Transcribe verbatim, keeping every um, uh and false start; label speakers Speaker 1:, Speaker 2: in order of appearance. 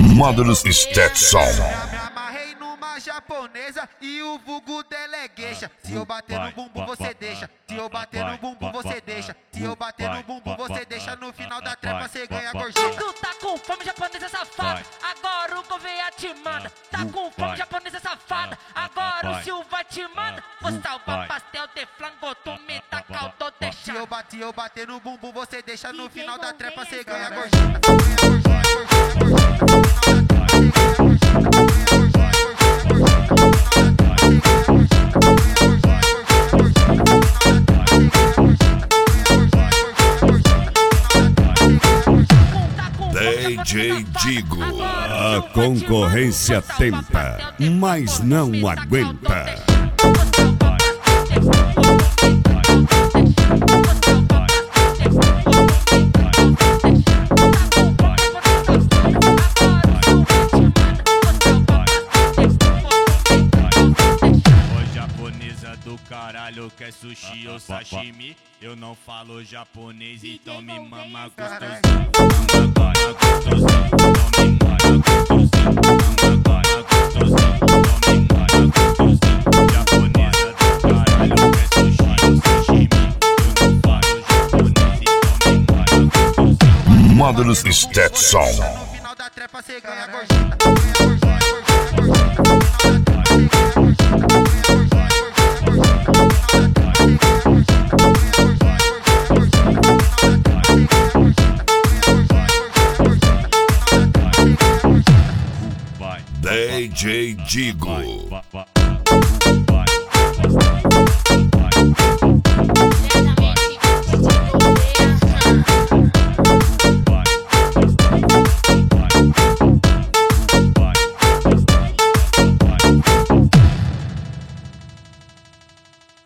Speaker 1: Módulos Stetson.
Speaker 2: Me amarrei numa japonesa e o vulgo dela é gueixa. Se eu bater no bumbum você deixa. Se eu bater no bumbum você deixa. Se eu bater no bumbum você deixa. No final da trepa você ganha gorjeta.
Speaker 3: Tu tá com fome, japonesa safada. Agora o Gouveia te manda. Tá com fome, japonesa safada. Agora o Silva te manda. Vou salvar pastel de flango, tu me dá caldo
Speaker 2: Se
Speaker 3: deixa.
Speaker 2: eu bater, eu bater no bumbum você deixa. No final da trepa você ganha
Speaker 3: Gouveia.
Speaker 2: gorjeta.
Speaker 1: D J Digo. A concorrência tenta, mas não aguenta.
Speaker 4: Do caralho, quer sushi ou sashimi? Eu não falo japonês, então me mama gostosinho. Mama gostosinho, me mama gostosinho. Mama gostosinho, me mama gostosinho. Japonesa do caralho, quer sushi ou sashimi? Eu não falo japonês, então me mama gostosinho.
Speaker 1: Módulos Stetson.
Speaker 2: No final da trepa você ganha gorjeta.
Speaker 1: D J Digo.
Speaker 4: Vai, vai, vai.